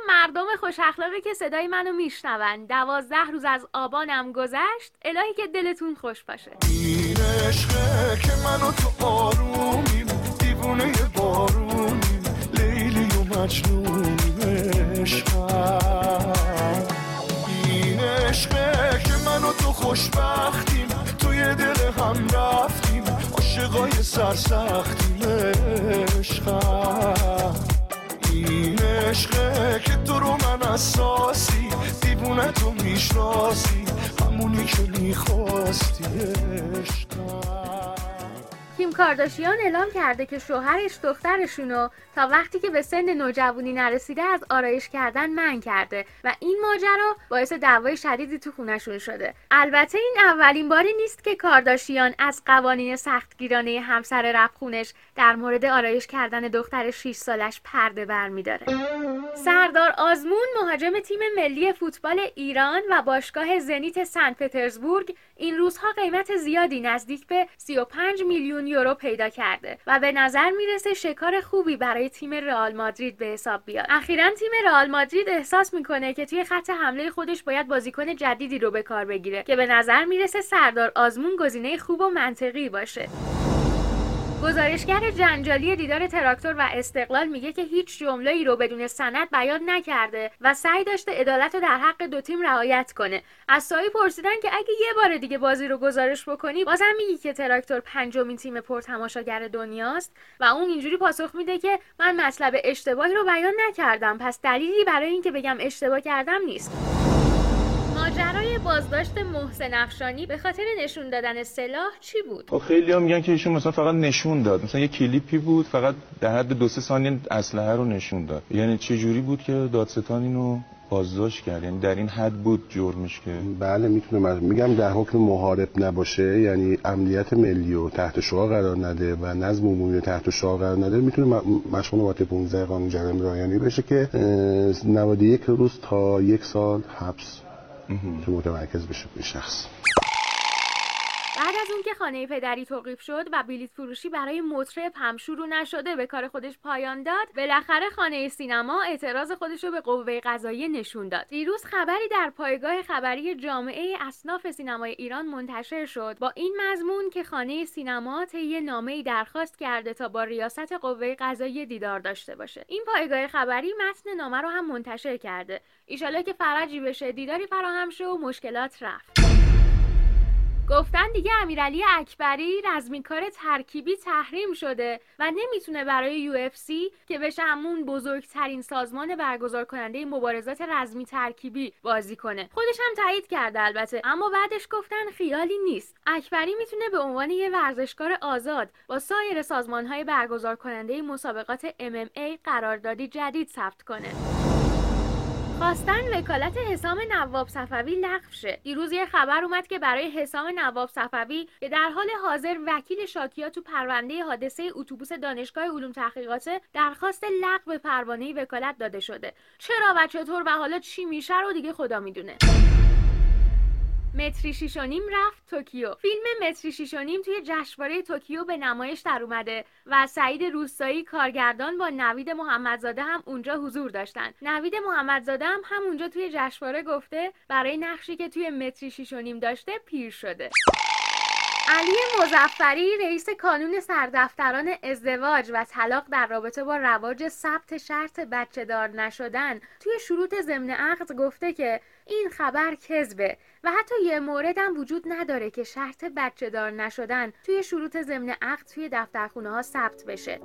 مردم خوش اخلاقی که صدای منو میشنون. 12 روز از آبانم گذشت، الهی که دلتون خوش باشه. این عشقه که منو تو آرومیم، دیوونه بارونیم، لیلی و مجنونیم. عشقم این عشقه که منو تو خوشبختیم، توی دل هم رفتیم، عاشقای سرسختیم. عشقم این عشقه که تو رو من اساسی، دیوونه تو میشناسی، همونی که میخواستی. عشقم کیم کارداشیان اعلام کرده که شوهرش دخترشونو تا وقتی که به سن نوجوانی نرسیده از آرایش کردن منع کرده و این ماجرا باعث دعوای شدیدی تو خونشون شده. البته این اولین باری نیست که کارداشیان از قوانین سختگیرانه همسر ربخونش در مورد آرایش کردن دختر 6 سالش پرده برمی‌داره. سردار آزمون مهاجم تیم ملی فوتبال ایران و باشگاه زنیت سنت پترزبورگ این روزها قیمت زیادی نزدیک به 35 میلیون یورو پیدا کرده و به نظر میرسه شکار خوبی برای تیم رئال مادرید به حساب بیاد. اخیراً تیم رئال مادرید احساس میکنه که توی خط حمله خودش باید بازیکن جدیدی رو به کار بگیره که به نظر میرسه سردار آزمون گزینه خوب و منطقی باشه. گزارشگر جنجالی دیدار تراکتور و استقلال میگه که هیچ جمله‌ای رو بدون سند بیان نکرده و سعی داشته عدالت رو در حق دو تیم رعایت کنه. از سایه پرسیدن که اگه یه بار دیگه بازی رو گزارش بکنی بازم میگی که تراکتور 5مین تیم پرتماشاگر دنیاست و اون اینجوری پاسخ میده که من مطلب اشتباهی رو بیان نکردم، پس دلیلی برای اینکه بگم اشتباه کردم نیست. ماجرای بازداشت محسن افشانی به خاطر نشون دادن سلاح چی بود؟ خب خیلی‌ها میگن که ایشون مثلا فقط نشون داد، مثلا یه کلیپی بود فقط در حد 2-3 ثانیه اسلحه رو نشون داد. یعنی چه جوری بود که دادستان اینو بازداشت کرد؟ یعنی در این حد بود جرمش که بله میتونم میگم در حکم محارب نباشه، یعنی امنیت ملی رو تحت شعار قرار نده و نظم عمومی رو تحت شعار قرار نده، میتونه مشمول ماده 15 قانون جرایم رایانه‌ای بشه که 91 روز تا 1 سال حبس که متمرکز بشه به شخص. بعد از اون که خانه پدری توقیف شد و بلیط فروشی برای مطرب هم شروع نشده به کار خودش پایان داد، بالاخره خانه سینما اعتراض خودش رو به قوه قضاییه نشون داد. دیروز خبری در پایگاه خبری جامعه اصناف سینمای ایران منتشر شد با این مضمون که خانه سینما طی نامه‌ای درخواست کرده تا با ریاست قوه قضاییه دیدار داشته باشه. این پایگاه خبری متن نامه رو هم منتشر کرده. ایشالله که فرجی بشه، دیداری فراهم شه و مشکلات رفت. گفتن دیگه امیرعلی اکبری رزمکار ترکیبی تحریم شده و نمیتونه برای UFC که بشه همون بزرگترین سازمان برگزار کننده مبارزات رزمی ترکیبی بازی کنه. خودش هم تایید کرده البته، اما بعدش گفتن خیالی نیست. اکبری میتونه به عنوان یه ورزشکار آزاد با سایر سازمان‌های برگزار کننده مسابقات MMA قراردادی جدید ثبت کنه. خواستن وکالت حسام نواب صفوی لغو شه. دیروز یه خبر اومد که برای حسام نواب صفوی که در حال حاضر وکیل شاکیا تو پرونده حادثه اتوبوس دانشگاه علوم تحقیقات درخواست لغو پروانه وکالت داده شده. چرا و چطور و حالا چی میشه رو دیگه خدا میدونه. متری 6.5 رفت توکیو. فیلم متری 6.5 توی جشنواره توکیو به نمایش در اومده و سعید روستایی کارگردان با نوید محمدزاده هم اونجا حضور داشتن. نوید محمدزاده هم اونجا توی جشنواره گفته برای نقشی که توی متری 6.5 داشته پیر شده. علی مظفری رئیس کانون سردفتران ازدواج و طلاق در رابطه با رواج ثبت شرط بچه دار نشدن توی شروط ضمن عقد گفته که این خبر کذبه و حتی یه مورد هم وجود نداره که شرط بچه دار نشدن توی شروط ضمن عقد توی دفترخونه ها ثبت بشه.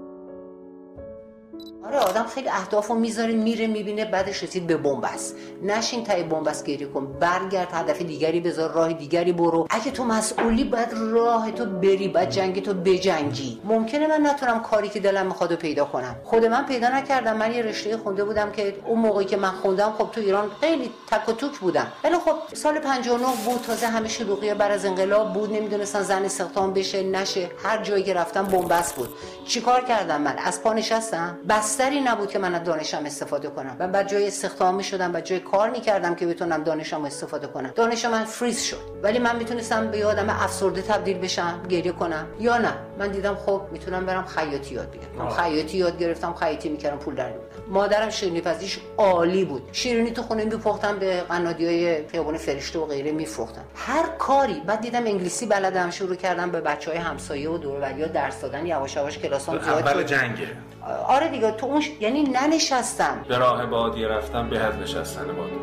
آره آدم خیلی اهدافو میذاره میره میبینه بعدش رسید به بنبست. نشین تای بنبست گریه کن، برگرد هدف دیگری بذار، راه دیگری برو. اگه تو مسئولی باید راه تو بری، باید جنگ تو بجنگی. ممکنه من نتونم کاری که دلم میخواد پیدا کنم. خود من پیدا نکردم. من یه رشته خونده بودم که اون موقعی که من خوندم خب تو ایران خیلی تک و توک بودم. ولی خب سال 59 بود، تازه همه شلوغی بعد از انقلاب بود، نمیدونستن زن استخدام بشه نشه. هر جایی که رفتم بنبست بود. چیکار کردم من؟ از پا نشستم. بستری نبود که من از دانشم استفاده کنم. من بعد جای استخدام می‌شدم، بعد جای کار می‌کردم که بتونم دانشم استفاده کنم. دانش من فریز شد. ولی من میتونستم به آدم افسرده تبدیل بشم، گریه کنم یا نه. من دیدم خب میتونم برم خیاطی یاد بگیرم. خیاطی یاد گرفتم، خیاطی می‌کردم، پول در می‌آوردم. مادرم شیرینی پزیش عالی بود. شیرینی تو خونه میپختم، به قنادیای خیابون فرشته و غیره میفروختم. هر کاری. بعد دیدم انگلیسی بلدم، شروع کردم به بچهای همسایه و دور و بریا درس دادن. یواش یواش کلاسام زیاد شد. اول جنگه. آره دیگه، تو اون یعنی ننشستم. به راه بادیه رفتم به از نشستن بادیه.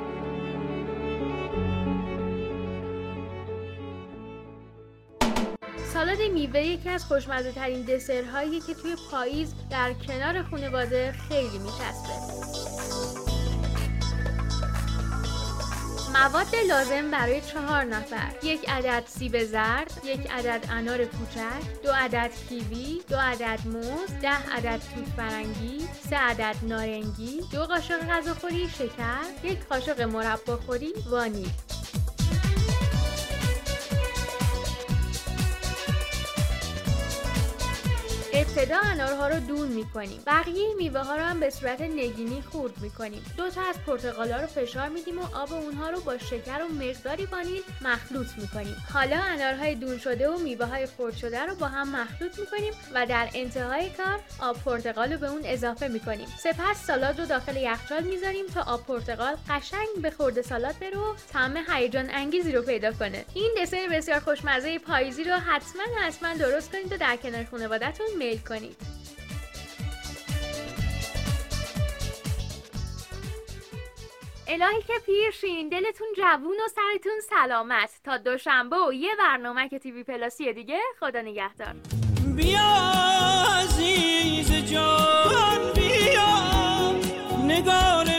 سالاد میوه یکی از خوشمزه ترین دسرهاییه که توی پاییز در کنار خانواده خیلی میچسبه. مواد لازم برای 4 نفر: 1 عدد سیب زرد، 1 عدد انار کوچک، 2 عدد کیوی، 2 عدد موز، 10 عدد توت فرنگی، 3 عدد نارنگی، 2 قاشق غذاخوری شکر، 1 قاشق مرباخوری وانیل. ابتدا انارها رو دون میکنیم. بقیه میوه ها رو هم به صورت نگینی خورد میکنیم. 2 تا از پرتقالا رو فشار میدیم و آب اونها رو با شکر و مقداری وانیل مخلوط میکنیم. حالا انارهای دون شده و میوه های خرد شده رو با هم مخلوط میکنیم و در انتهای کار آب پرتقال رو به اون اضافه میکنیم. سپس سالاد رو داخل یخچال میذاریم تا آب پرتقال قشنگ به خورد سالاد بره و طعم هیجان انگیزی رو پیدا کنه. این دسر بسیار خوشمزه پاییزی رو حتما درست کنید و در کنار خانواده‌تون میل کنید. الهی که پیرشین، دلتون جوون و سرتون سلامت. تا دوشنبه و یه برنامه که تیوی پلاسی دیگه. خدا نگهدار. بیا عزیز جان بیا، نگار